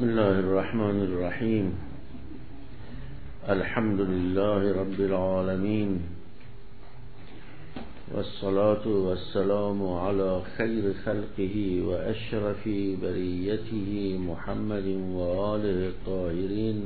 بسم الله الرحمن الرحیم. الحمد لله رب العالمین والصلاة والسلام على خیر خلقه و اشرف بریته محمد و آله الطاهرین.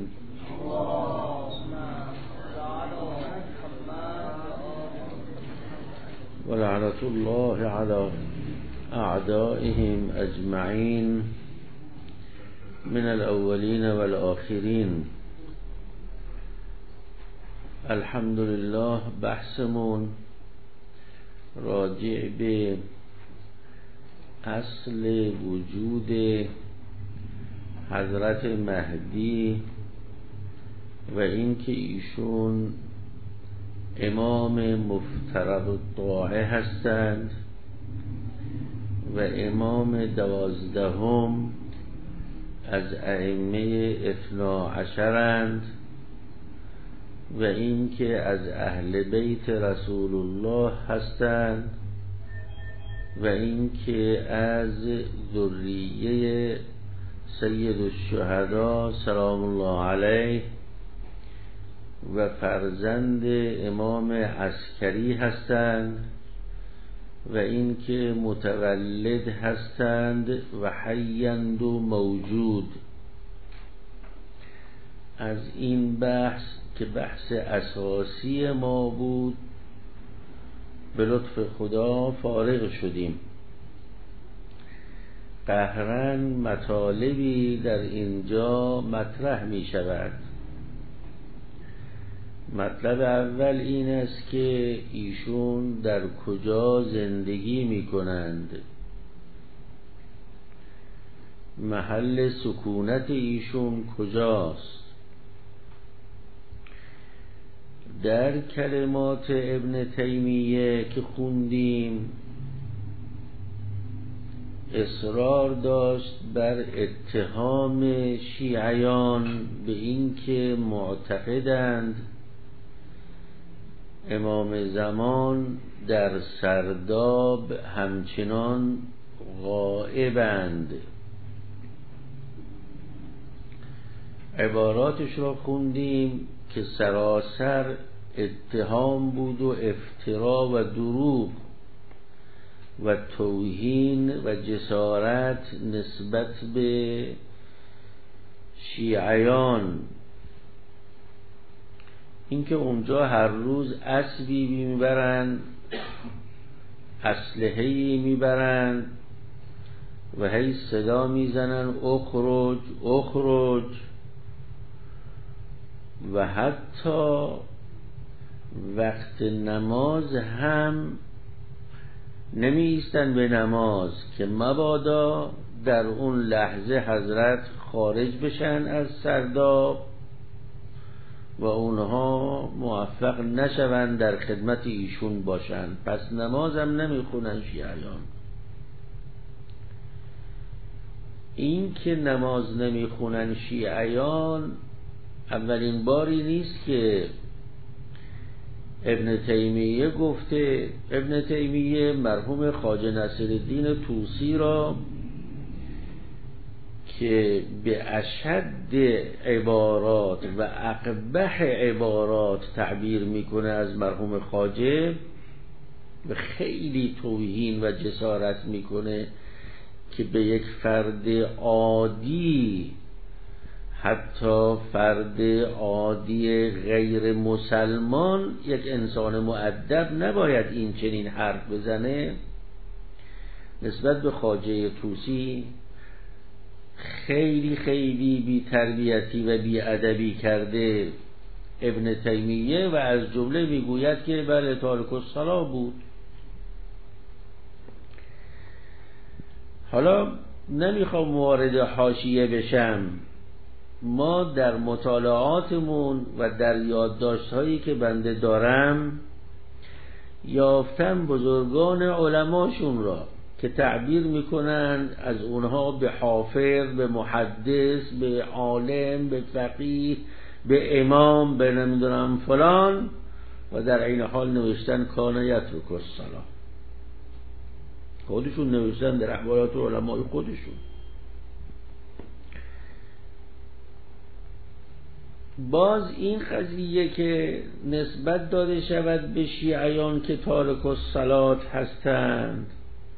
و لعنة الله على اعدائهم اجمعین من الاولین و الاخرین. الحمدلله. بحثمون راجع به اصل وجود حضرت مهدی و اینکه ایشون امام مفترض الطاعه هستند و امام 12 از ائمه 12 و اینکه از اهل بیت رسول الله هستند و اینکه از ذریه سید الشهدا سلام الله علیه و فرزند امام عسکری هستند و اینکه متولد هستند و حیند و موجود. از این بحث که بحث اساسی ما بود به لطف خدا فارغ شدیم. قهرن مطالبی در اینجا مطرح می شود. مطلب اول این است که ایشون در کجا زندگی می کنند، محل سکونت ایشون کجاست. در کلمات ابن تیمیه که خوندیم اصرار داشت بر اتهام شیعیان به اینکه معتقدند امام زمان در سرداب همچنان غائبند. عباراتش را خوندیم که سراسر اتهام بود و افترا و دروغ و توهین و جسارت نسبت به شیعیان. اینکه اونجا هر روز اسبی میبرن، اسلحه‌ای میبرن و هی صدا میزنن اخرج اخرج و حتی وقت نماز هم نمی ایستن به نماز که مبادا در اون لحظه حضرت خارج بشن از سرداب و اونها موفق نشوند در خدمت ایشون باشن. پس نماز هم نمی خونن شیعیان. این که نماز نمی خونن شیعیان اولین باری نیست که ابن تیمیه گفته. ابن تیمیه مرحوم خواجه نصیرالدین طوسی را که به اشد عبارات و اقبح عبارات تعبیر میکنه از مرحوم خواجه و خیلی توهین و جسارت میکنه که به یک فرد عادی، حتی فرد عادی غیر مسلمان، یک انسان مؤدب نباید این چنین حرف بزنه. نسبت به خواجه طوسی خیلی خیلی بی تربیتی و بی ادبی کرده ابن تیمیه و از جمله میگوید که بله تارک الصلاة بود. حالا نمیخوام وارد حاشیه بشم. ما در مطالعاتمون و در یادداشت‌هایی که بنده دارم یافتم بزرگان علماشون را که تعبیر میکنن از اونها به حافظ، به محدث، به عالم، به فقیه، به امام، به نمیدونم فلان و در این حال نوشتن کان یترک الصلاة. خودشون نوشتن در احوالات علمای خودشون. باز این قضیه که نسبت داده شود به شیعیان که تارک الصلات هستند،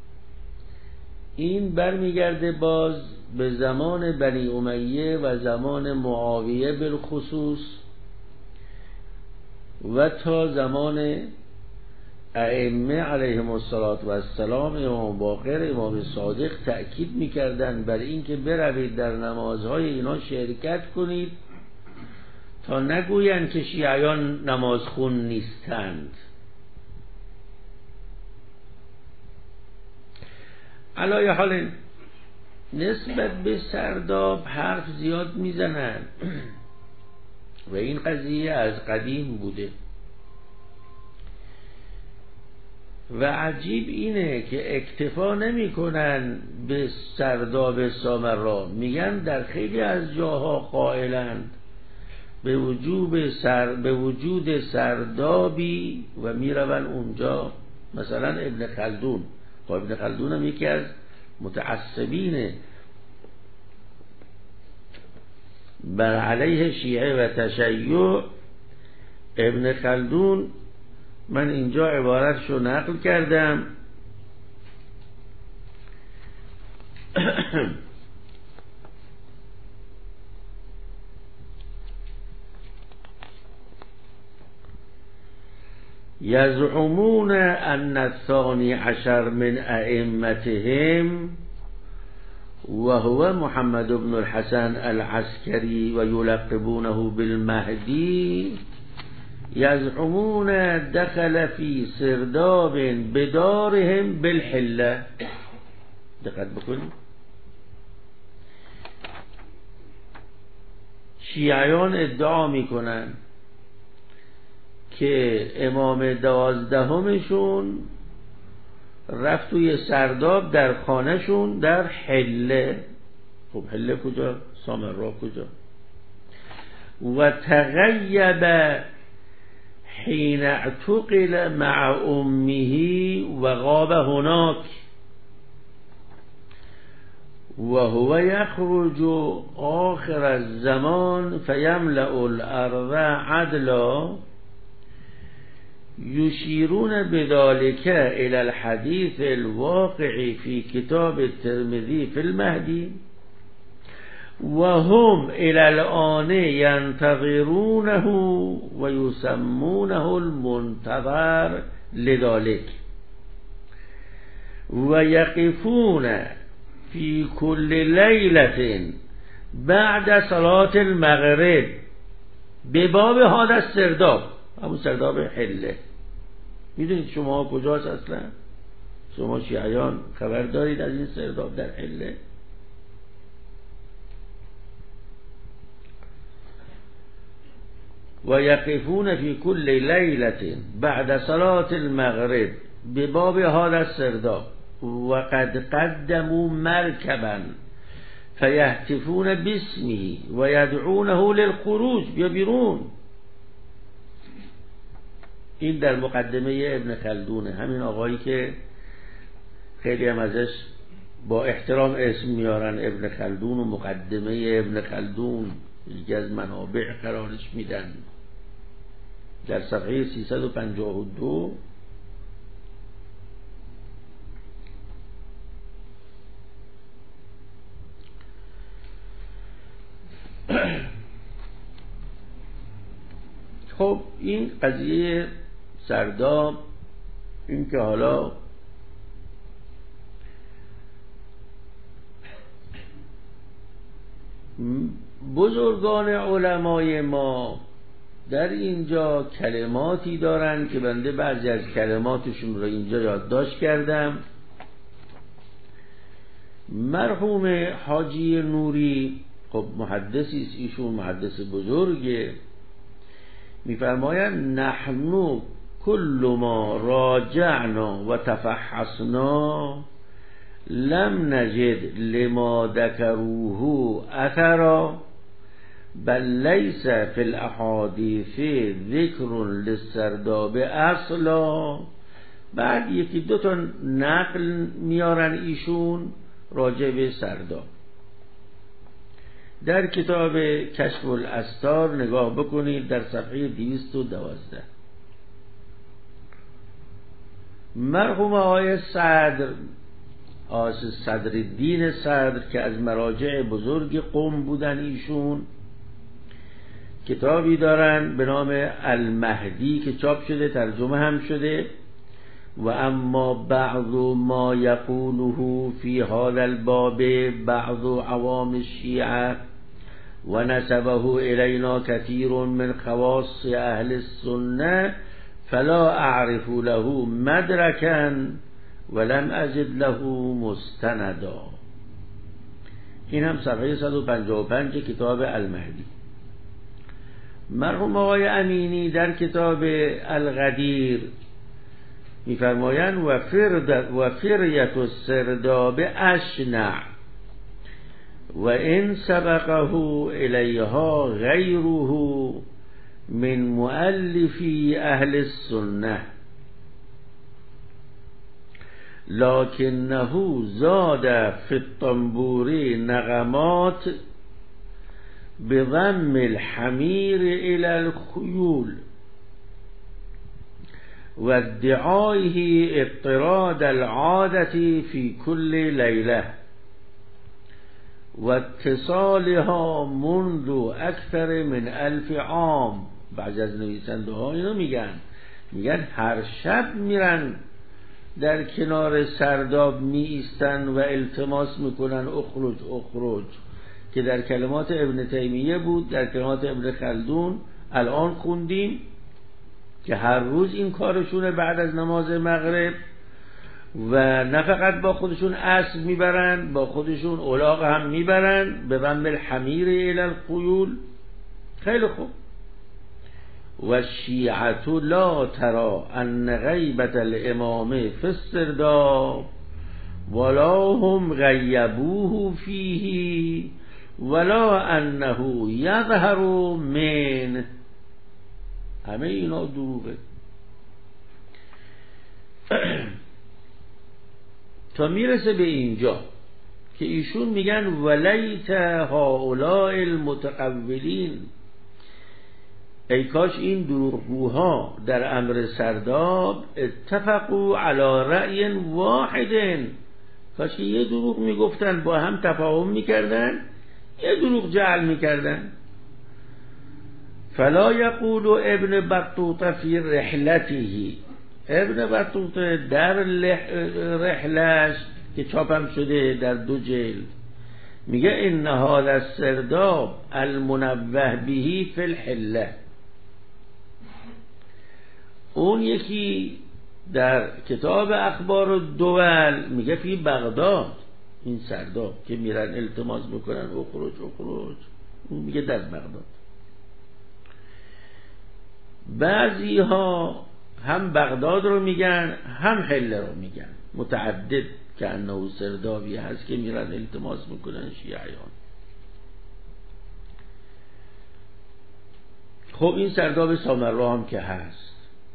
این برمیگرده باز به زمان بنی امیه و زمان معاویه بالخصوص و تا زمان ائمه علیهم السلام، امام باقر، امام صادق تأکید میکردند بر این که بروید در نمازهای اینا شرکت کنید تا نگویند که شیعیان نمازخون نیستند. علای حال نسبت به سرداب حرف زیاد میزنند و این قضیه از قدیم بوده و عجیب اینه که اکتفا نمی کنن به سرداب سامرا، میگن در خیلی از جاها قائلند به وجود سردابی و میرون اونجا. مثلا ابن خلدون، ابن خلدون هم یکی از متعصبین بر علیه شیعه و تشیع، ابن خلدون، من اینجا عبارتشو نقل کردم یزعمون ان الثانی عشر من ائمتهم و هو محمد بن الحسن العسکری و یلقبونه بالمهدی یزعمون دخل فی سرداب بدارهم بالحله. دقت بکنید، شیعیان ادعا میکنن که امام 12مشون رفت توی سرداب در خانهشون در حله. خب حله کجا؟ سامرا کجا؟ و تغیب حین اعتقل مع امه و غاب هناک و هو یخرج آخر الزمان فیملأ الارض عدلا یشیرون بذلك الى الحديث الواقع في كتاب الترمذي في المهدي وهم الى الآن ينتظرونه ويسمونه المنتظر لذلك ويقفون في كل ليلة بعد صلاة المغرب بباب هذا السرداب، همون سرداب حله. میدونید شما کجاست اصلا؟ شما شیعیان خبر دارید از این سرداب در حله؟ و یقفون فی کل لیلة بعد صلاة المغرب بباب هذا السرداب و قد قدموا مرکبا فیهتفون باسمه و یدعونه للخروج، بیا بیرون. این در مقدمه ابن خلدونه، همین آقایی که خیلی هم ازش با احترام اسم میارن، ابن خلدون، و مقدمه ابن خلدون یکی از منابع قرارش میدن. در صفحه 352 خب این قضیه سرداب، این که حالا بزرگان علمای ما در اینجا کلماتی دارن که بنده بعضی از کلماتشون رو اینجا یادداشت کردم. مرحوم حاجی نوری، خب محدثی است ایشون، محدث بزرگه، میفرمایند نحن کل ما راجعنا و تفحصنا لم نجد لما ذکروه اثرا بل لیس فی الاحادیث ذکر للسرداب اصلا. بعد یکی دو تا نقل میارن ایشون راجع به سرداب. در کتاب کشف الاستار نگاه بکنید در صفحه 212. مرحوم آقای صدرالدین صدر که از مراجع بزرگ قم بودن، ایشون کتابی دارن به نام المهدی که چاپ شده، ترجمه هم شده. و اما بعض ما یقوله فی هذا الباب بعض عوام الشیعه و نسبه الینا کثیر من خواص اهل السنه فلا اعرف له مدرکا ولم اجد له مستندا. این هم صفحه 155 کتاب المهدی. مرحوم آقای امینی در کتاب الغدیر می‌فرمایند و فریت السرداب اشنع و ان سبقه الیها غیره من مؤلفی اهل السنه لکنه زاد فی الطنبور نغمات بضم الحمیر الى الخیول و ادعائه اضطراد العادة في كل لیله و اتصالها منذ اکثر من 1000 عام. بعضی از نویسنده ها اینو میگن هر شب میرن در کنار سرداب می ایستن و التماس میکنن اخرج که در کلمات ابن تیمیه بود، در کلمات ابن خلدون الان خوندیم که هر روز این کارشونه بعد از نماز مغرب. و نه فقط با خودشون اسب میبرن، با خودشون الاغ هم میبرن به ضم الحمیر الی الخیول. خیلی خوب. و شیعة لا ترى ان غیبت الامام فی السرداب ولا هم غیبوه فیه ولا انه یظهر من. همه اینا دروغه. تا میرسه به اینجا که ایشون میگن ولیت هؤلاء المتقولین، ای کاش این دروغگوها در امر سرداب اتفقوا علی رأی واحد، کاش که یه دروغ میگفتن با هم تفاهم میکردن، یه دروغ جعل میکردن. فلا یقول ابن بطوطه فی رحلته، ابن بطوطه در رحلش که چاپم شده در 2 جلد میگه ان هذا السرداب المنوه به فی الحله. اون یکی در کتاب اخبار الدول میگه فی بغداد. این سرداب که میرن التماس بکنن اخرج اون میگه در بغداد. بعضی ها هم بغداد رو میگن هم حله رو میگن، متعدد که انه سردابی هست که میرن التماس میکنن شیعیان. خب این سرداب سامرا هم که هست.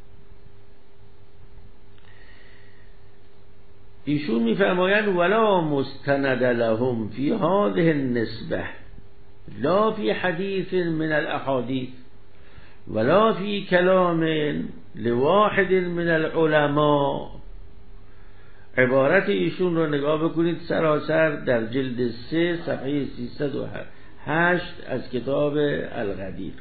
ایشون میفرمایند ولا مستند لهم فی هذه النسبه لا فی حدیث من الاحادیث ولا فی کلام لواحد من العلماء. عبارت ایشون رو نگاه بکنید سراسر در جلد 3 صفحه 308 از کتاب الغدیر.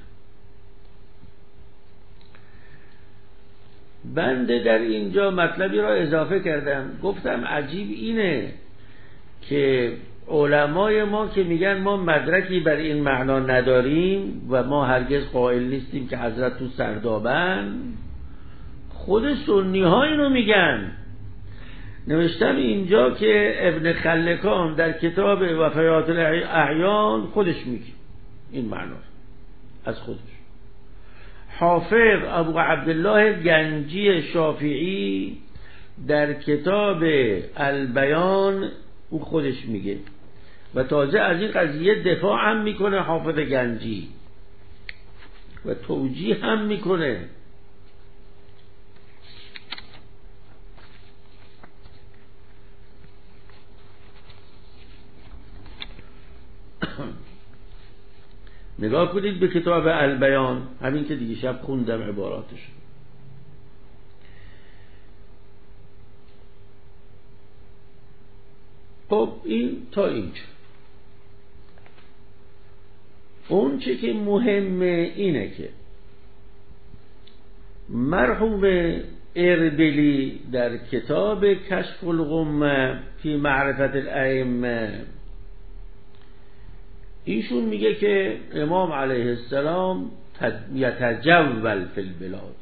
بنده در اینجا مطلبی را اضافه کردم، گفتم عجیب اینه که علمای ما که میگن ما مدرکی بر این معنا نداریم و ما هرگز قائل نیستیم که حضرت تو سردابن، خود سنی ها اینو میگن. نوشتم اینجا که ابن خلکان در کتاب وفیات الاعیان خودش میگه این معنا از خودش. حافظ ابو عبدالله گنجی شافعی در کتاب البیان او خودش میگه و تازه از این قضیه دفاع هم میکنه حافظ گنجی و توجیه هم میکنه. نگاه کنید به کتاب البیان، همین که دیگه شب خوندم عباراتش. خب این تا اینجا. اون چه که مهمه اینه که مرحوم اردبیلی در کتاب کشف الغمه فی معرفت الائمه ایشون میگه که امام علیه السلام یتجول فی البلاد.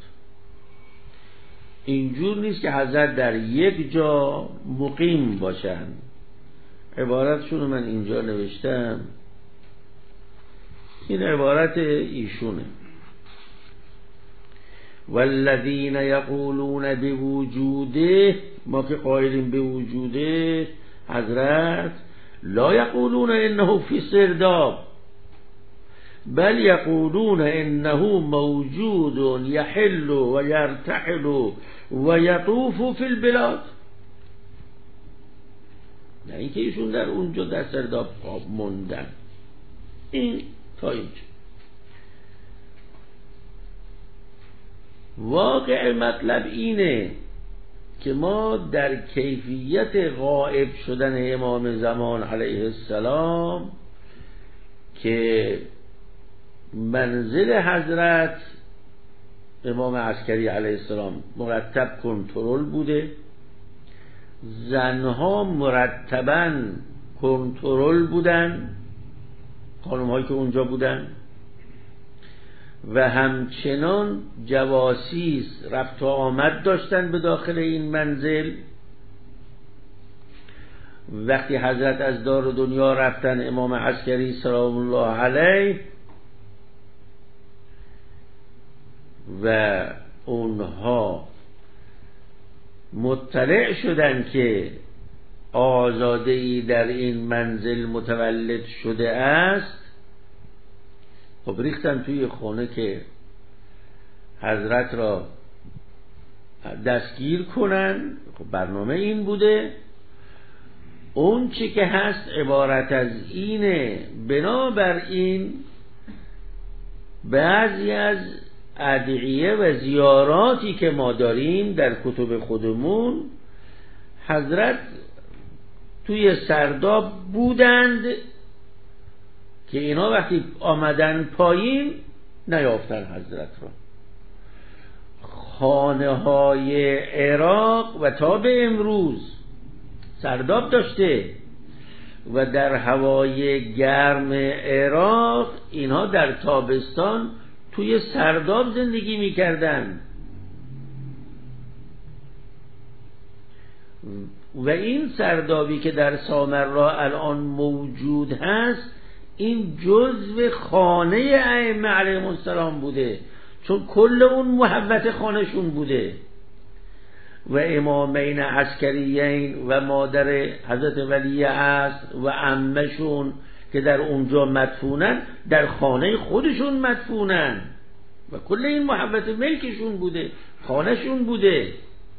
اینجور نیست که حضرت در یک جا مقیم باشن. عبارتشون من اینجا نوشتم، این عبارت ایشونه: والذین یقولون بوجوده، ما که قائلیم به وجوده حضرت، لا یقولون انه فی سرداب بل یقولون انه موجود یحل و یرتحل و یطوف فی البلاد. نه اینکه ایشون در اونجا در سرداب موندن. این تا اینجا. واقع مطلب اینه که ما در کیفیت غائب شدن امام زمان علیه السلام که منزل حضرت امام عسکری علیه السلام مرتب کنترل بوده، زنها مرتباً کنترل بودن، خانم هایی که اونجا بودن، و همچنان جواسیس رفت و آمد داشتن به داخل این منزل. وقتی حضرت از دار دنیا رفتن، امام عسکری سلام الله علیه و اونها مطلع شدن که آزاده‌ای در این منزل متولد شده است، خب ریختن توی خانه که حضرت را دستگیر کنن. خب برنامه این بوده. اون چی که هست عبارت از اینه: بنابراین بعضی از ادعیه و زیاراتی که ما داریم در کتب خودمون، حضرت توی سرداب بودند که اینا وقتی آمدن پایین نیافتن حضرت را. خانه های عراق و تا به امروز سرداب داشته و در هوای گرم عراق اینها در تابستان توی سرداب زندگی میکردن و این سردابی که در سامرا الان موجود هست این جزو خانه ائمه علیهم السلام بوده، چون کل اون محوطه خانهشون بوده و امامین عسکریین و مادر حضرت ولی عصر و عمشون که در اونجا مدفونن در خانه خودشون مدفونن و کل این محوطه ملکشون بوده، خانهشون بوده.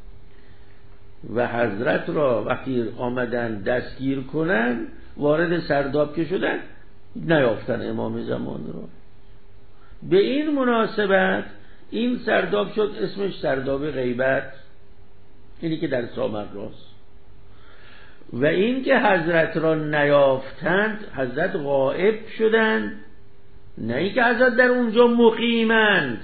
و حضرت را وقتی آمدن دستگیر کنن، وارد سرداب که شدن، نیافتن امام زمان را. به این مناسبت این سرداب شد اسمش سرداب غیبت، اینی که در سامراست. و این که حضرت را نیافتند، حضرت غائب شدند، نه این که حضرت در اونجا مقیمند.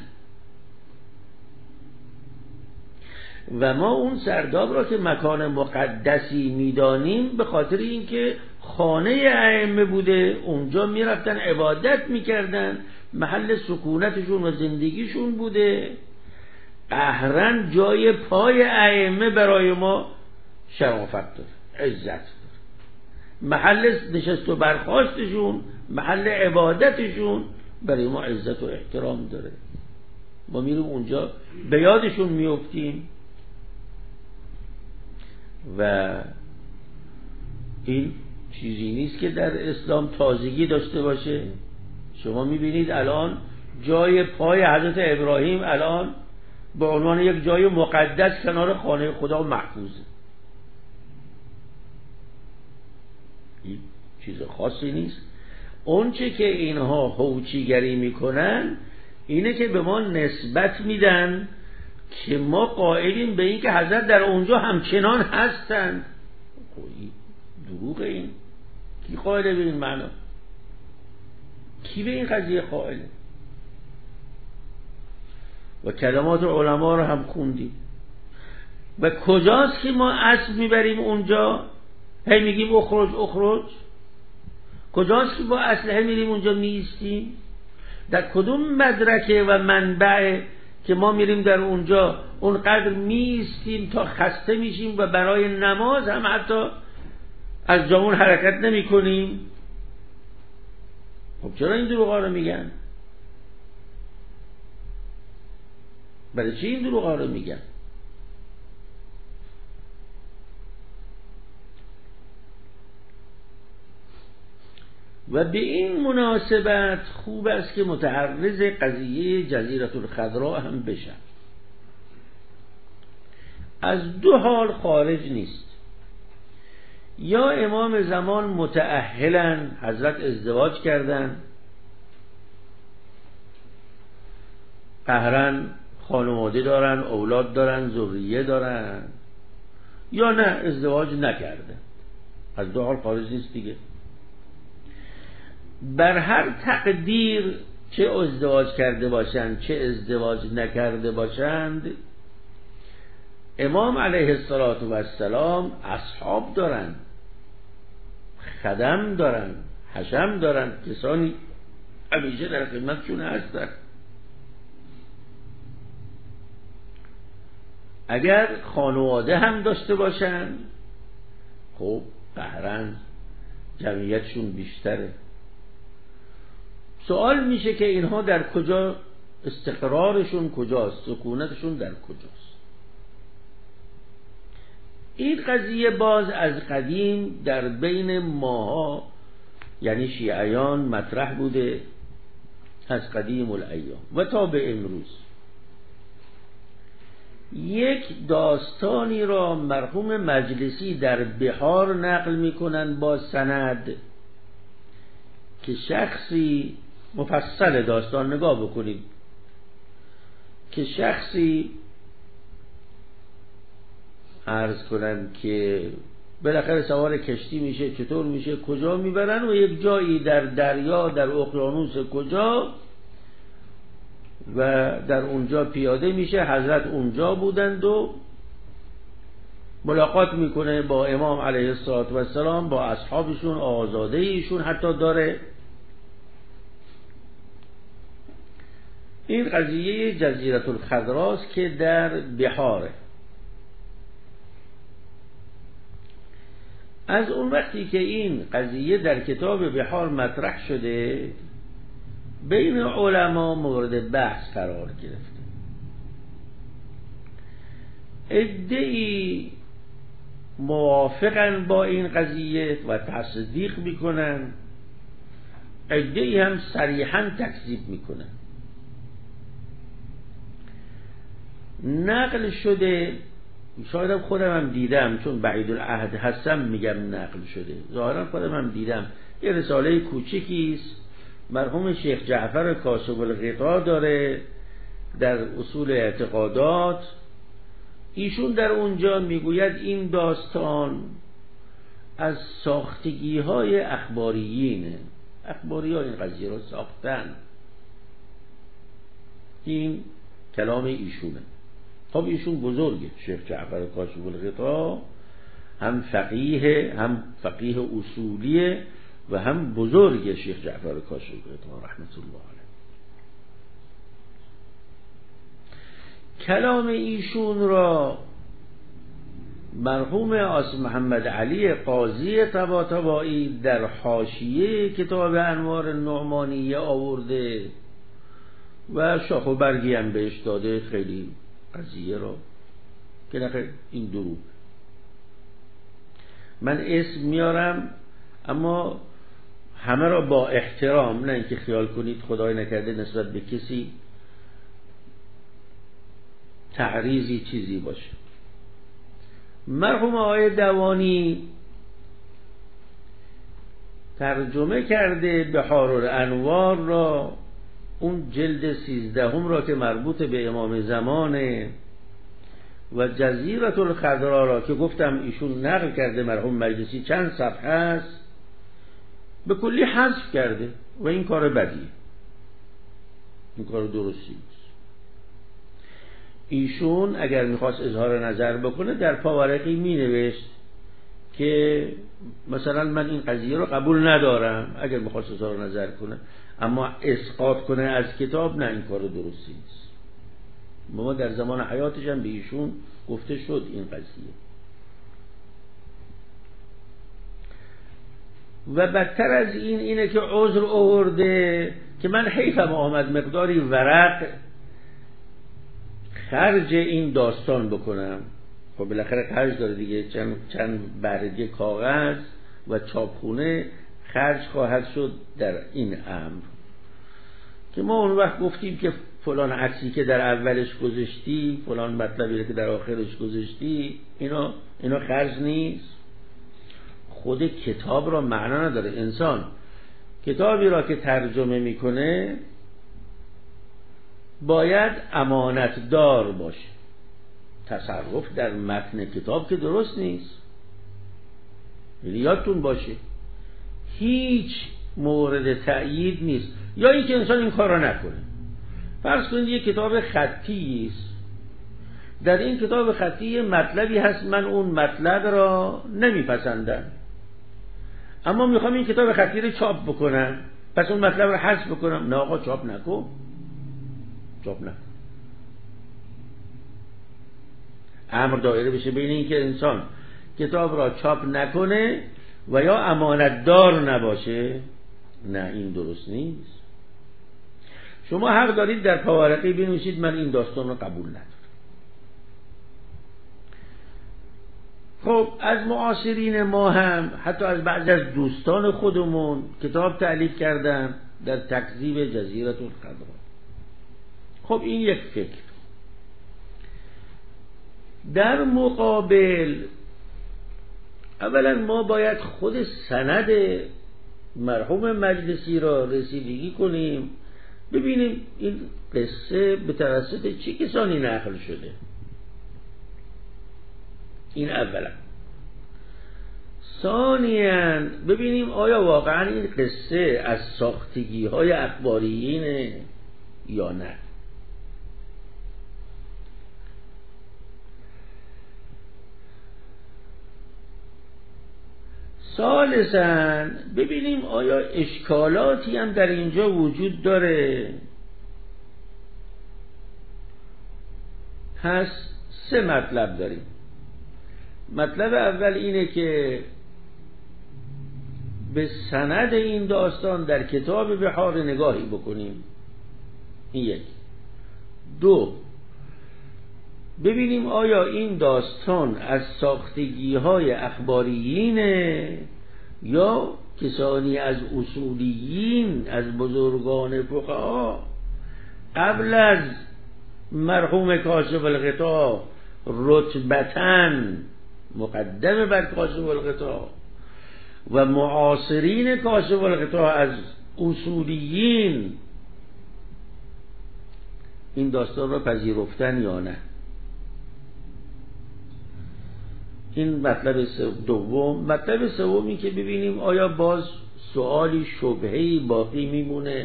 و ما اون سرداب را که مکان مقدسی میدانیم به خاطر اینکه خانه ائمه بوده، اونجا میرفتن عبادت میکردن، محل سکونتشون و زندگیشون بوده. قهرن جای پای ائمه برای ما شرافت داره، عزت داره، محل نشست و برخاستشون، محل عبادتشون برای ما عزت و احترام داره. ما میریم اونجا به یادشون میافتیم و این چیزی نیست که در اسلام تازگی داشته باشه. شما میبینید الان جای پای حضرت ابراهیم الان به عنوان یک جای مقدس کنار خانه خدا محفوظه. این چیز خاصی نیست. اون چه که اینها هوچیگری میکنن اینه که به ما نسبت میدن که ما قائلیم به این که حضرت در اونجا همچنان هستند. دروغ این. کی قائله به این معنا؟ کی به این قضیه قائله؟ و کلمات علما رو هم خوندیم. و کجاست که ما اسب میبریم اونجا هی میگیم اخرج اخرج؟ کجاست که با اسلحه میریم اونجا میایستیم؟ در کدوم مدرکه و منبع که ما میریم در اونجا اونقدر میایستیم تا خسته میشیم و برای نماز هم حتی از جامون حرکت نمی کنیم؟ خب چرا این دروغا رو میگن؟ برای چی این دروغا رو میگن؟ و به این مناسبت خوب است که متعرض قضیه جزیره الخضراء هم بشن. از دو حال خارج نیست: یا امام زمان متأهلن، حضرت ازدواج کردن، قهرن خانواده دارن، اولاد دارن، ذریه دارن، یا نه ازدواج نکردن. از دو حال خارج نیست دیگه. بر هر تقدیر، چه ازدواج کرده باشند چه ازدواج نکرده باشند، امام علیه السلام اصحاب دارن، خدم دارن، حشم دارن، کسانی همیشه در خدمتشون هستن. اگر خانواده هم داشته باشن خب قهرن جمعیتشون بیشتره. سوال میشه که اینها در کجا استقرارشون کجاست؟ سکونتشون در کجاست؟ این قضیه باز از قدیم در بین ماها یعنی شیعیان مطرح بوده، از قدیم الایام و تا به امروز. یک داستانی را مرحوم مجلسی در بحار نقل میکنن با سند که شخصی، مفصل داستان نگاه بکنید، که شخصی عرض کنن که بالاخره سوار کشتی میشه، چطور میشه، کجا میبرن و یک جایی در دریا، در اقیانوس کجا، و در اونجا پیاده میشه. حضرت اونجا بودند و ملاقات میکنه با امام علیه السلام، با اصحابشون، آزاده ایشون حتی داره. این قضیه جزیره الخضراء که در بحاره. از اون وقتی که این قضیه در کتاب بحار مطرح شده، بین علما مورد بحث قرار گرفته. عده‌ای موافقن با این قضیه و تصدیق میکنن، عده‌ای هم صریحاً تکذیب میکنن. نقل شده، شاید خودم هم دیدم، چون بعید العهد هستم میگم نقل شده، ظاهرا خودم هم دیدم، یه رساله کوچیکی است مرحوم شیخ جعفر کاشف الغطا داره در اصول اعتقادات. ایشون در اونجا میگوید این داستان از ساختگی های اخباریینه، اخباری ها این قضیه رو ساختن. این کلام ایشونه. خب ایشون بزرگه، شیخ جعفر کاشف الغطا، هم فقیه اصولیه و هم بزرگ شیخ جعفر کاشف الغطا رحمت الله علیه. کلام ایشون را مرحوم آصف محمد علی قاضی طباطبایی در حاشیه کتاب انوار النعمانیه آورده و شاخ و برگی هم بهش داده خیلی قضیه را، که نخیر این دروغ. من اسم میارم اما همه را با احترام، نه اینکه خیال کنید خدای نکرده نسبت به کسی تعریضی چیزی باشه. مرحوم آقای دوانی ترجمه کرده بحار الانوار را، اون جلد 13 را که مربوط به امام زمانه، و جزیرة الخضرا را که گفتم ایشون نقل کرده مرحوم مجلسی چند صفحه است، به کلی حذف کرده و این کار بدیه، این کار درستی نیست. ایشون اگر میخواست اظهار نظر بکنه در پاورقی مینوشت که مثلا من این قضیه رو قبول ندارم، اگر میخواست اظهار نظر کنه، اما اسقاط کنه از کتاب نه، این کار درستی نیست. ما در زمان حیاتش هم به ایشون گفته شد این قضیه. و بدتر از این اینه که عذر آورده که من حیفم آمد مقداری ورق خرج این داستان بکنم. خب بالاخره خرج داره دیگه، چند برگه کاغذ و چاپخونه خرج خواهد شد در این امر، که ما اون وقت گفتیم که فلان عکسی که در اولش گذاشتی، فلان مطلبی که در آخرش گذاشتی، اینا خرج نیست. خود کتاب را معنا نداره. انسان کتابی را که ترجمه میکنه باید امانت دار باشه. تصرف در متن کتاب که درست نیست. یادتون باشه هیچ مورد تأیید نیست، یا اینکه انسان این کار را نکنه. فرض کنید یک کتاب خطی است، در این کتاب خطی مطلبی هست من اون مطلب را نمیپسندم، اما میخوام این کتاب خطی رو چاپ بکنم، پس اون مطلب رو حذف بکنم. نه آقا، چاپ نکن. امر دایره بشه بین این که انسان کتاب را چاپ نکنه و یا امانت دار نباشه. نه، این درست نیست. شما حق دارید در پاورقی بنویسید من این داستان را قبول ندارم. خب از معاصرین ما هم، حتی از بعضی از دوستان خودمون کتاب تألیف کردن در تکذیب جزیرة الخضرا. خب این یک فکر. در مقابل اولا ما باید خود سند مرحوم مجلسی را رسیدگی کنیم، ببینیم این قصه به توسط چه کسانی نقل شده. این اولا. ثانیاً ببینیم آیا واقعا این قصه از ساختگی های اخباریینه یا نه. ثالثاً ببینیم آیا اشکالاتی هم در اینجا وجود داره. پس 3 مطلب داریم. مطلب اول اینه که به سند این داستان در کتاب بحار نگاهی بکنیم. این 1. 2 ببینیم آیا این داستان از ساختگی های اخباریینه یا کسانی از اصولیین، از بزرگان فقها قبل از مرحوم کاشف الغطا رتبتاً مقدم بر کاشف الغطا و معاصرین کاشف الغطا از اصولیین این داستان را پذیرفتن یا نه. این مطلب دوم. مطلب سومی که ببینیم آیا باز سوالی شبهه‌ای باقی میمونه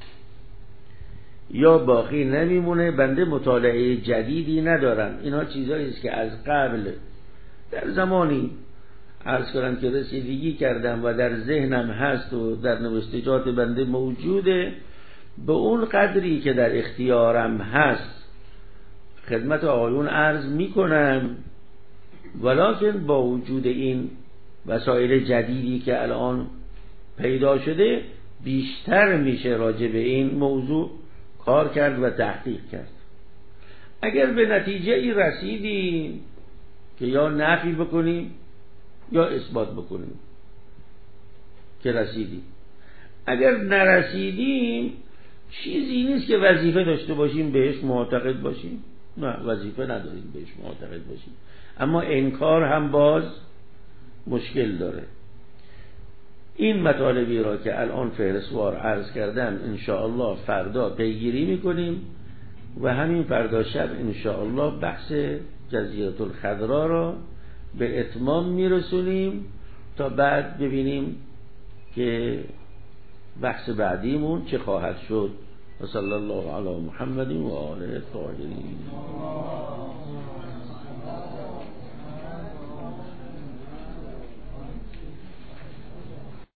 یا باقی نمیمونه. بنده مطالعه جدیدی ندارم، اینها چیزایی است که از قبل در زمانی عرض کنم که رسیدگی کردم و در ذهنم هست و در نوشتجات بنده موجوده. به اون قدری که در اختیارم هست خدمت آقایون عرض میکنم، ولکن با وجود این وسایل جدیدی که الان پیدا شده بیشتر میشه راجع به این موضوع کار کرد و تحقیق کرد. اگر به نتیجه ای رسیدیم که یا نفی بکنیم یا اثبات بکنیم که رسیدیم. اگر نرسیدیم چیزی نیست که وظیفه داشته باشیم بهش معتقد باشیم. نه، وظیفه نداریم بهش معتقد باشیم، اما انکار هم باز مشکل داره. این مطالبی را که الان فهرستوار عرض کردم انشاءالله فردا پیگیری میکنیم و همین فردا شب انشاءالله بحث جزیره الخضرا را به اتمام میرسونیم تا بعد ببینیم که بحث بعدیمون چه خواهد شد. و صلی الله علی محمد و آله الطاهرین.